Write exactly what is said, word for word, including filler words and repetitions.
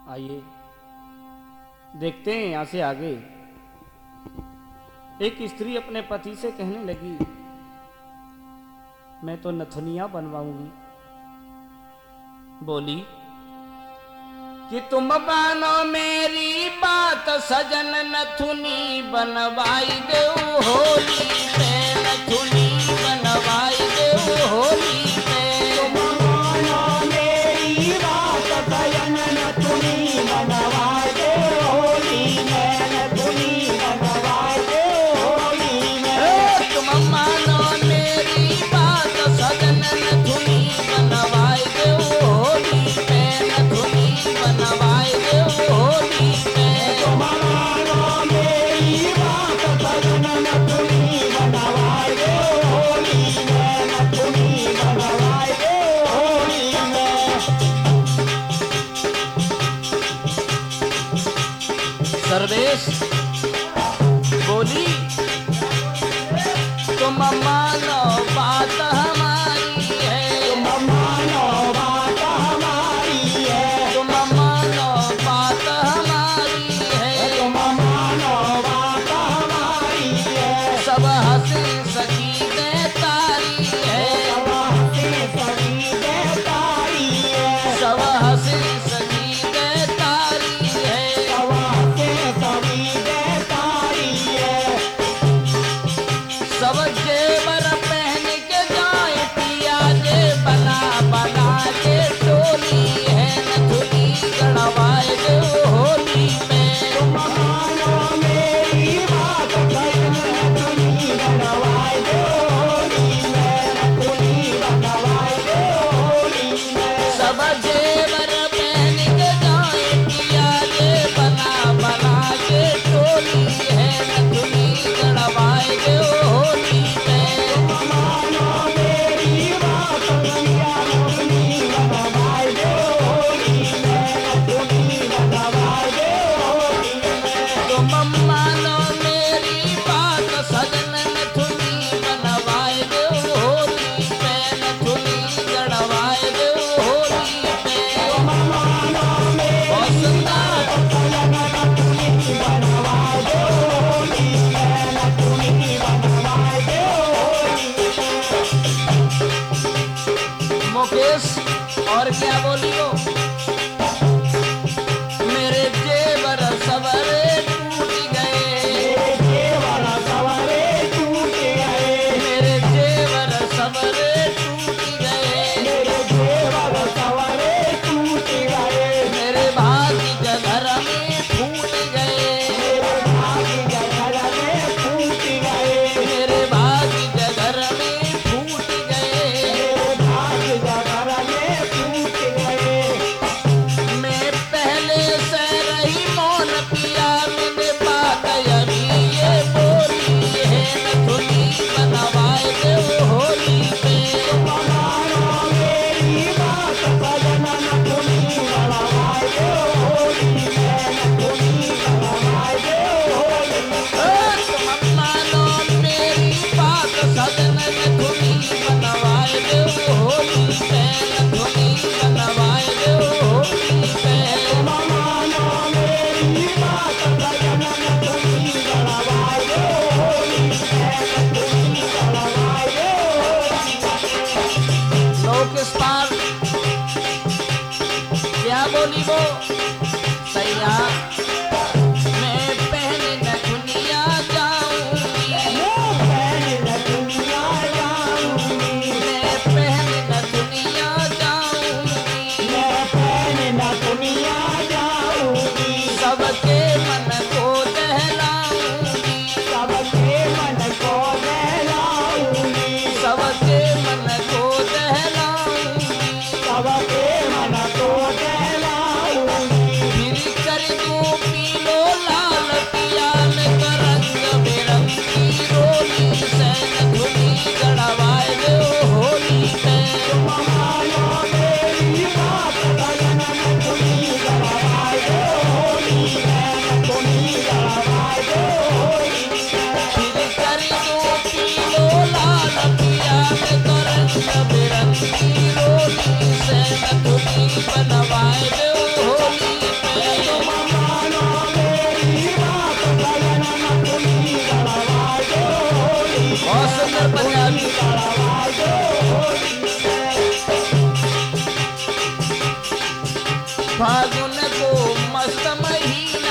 आइए देखते हैं यहां से आगे। एक स्त्री अपने पति से कहने लगी, मैं तो नथुनिया बनवाऊंगी। बोली कि तुम मानो मेरी बात सजन, नथुनी बनवाई दे होली पे, नथुनी बनवाई दे होली पे। तुम मानो मेरी बात सजन, नथुनी बनवाई दे होली में, नथुनी बनवाई दे होली में। तुम मानो मेरी बात सजन, नथुनी बनवाई दे होली पे, नथुनी बनवाई दे होली पे। तुम मानो मेरी बात सजन, नथुनी बनवाई दे होली में, नथुनी बनवाई दे होली में। सर्वेश बोली, तुम मानो बात हमारी है, तुम मानो बात हमारी है, तुम मानो बात हमारी है। तुम मानो बात हमारी है। सब हंसी सकी दे तारी है, सब हंसी सभी दे तारी है, सब हंसी सकी दे तारी है। सब हंसी सभी दे तारी है। सब जेवर पहन के जाए पिया जे, बना बना के टोली है, नथुनी गढ़वाए दे होली में। तुम मानो मेरी बात सजन, नथुनी बनवाई दे होली में, नथुनी बनवाई दे होली में। सब जेवर पहन के जाए पिया जे, बना बना के टोली है, नथुनी गढ़वाए दे होली में। तुम मानो मेरी बात सजन, नथुनी बनवाई दे होली में, नथुनी बनवाई दे होली में। तुम मानो मेरी बात सजन, नथुनी बनवाए दे होली पे, नथुनी गढ़वाए दे होली पे। तुम मानो बहुत मेरी सुंदर। सजन, नथुनी बनवाई दे होली में, नथुनी बनवाई दे होली में। मुकेश और क्या बोलियो, मेरे जेवर सवरे टूट गए, मेरे जेवर सवरे टूट गए, मेरे जेवर सवरे टूट गए। मेरे जेवर सवरे टूट गए, मेरे भाग्य घर में फूट गए, मेरे भाग्य घर में फूट गए, मेरे भाग्य घर में फूट गए। मेरे भाग्य घर में फूट गए। मैं पहले से रही मौन पिया, मैंने बात अभी ये बोली है, नथुनी बनवाए दे होली पे। तुम मानो मेरी बात सजन, नथुनी बनवाई दे होली में, नथुनी बनवाई दे होली में। तुम मानो मेरी बात सजन, नथुनी बनवाए दे होली पे, नथुनी बनवाए दे होली पे। तुम मानो मेरी बात सजन, नथुनी बनवाई दे होली में, नथुनी बनवाई दे होली में। लोक इस पार क्या बोली वो सैया, मैं पहन नथुनिया जाऊंगी, मैं पहन नथुनिया जाऊंगी, मैं पहन नथुनिया जाऊंगी। मैं पहन नथुनिया जाऊंगी। सबके मन को दहलाऊंगी, सबके मन को बहलाऊंगी, सबके मन को दहलाऊंगी। सबके मन को बहलाऊंगी। फिर कर दूं फागुन को मस्त महीना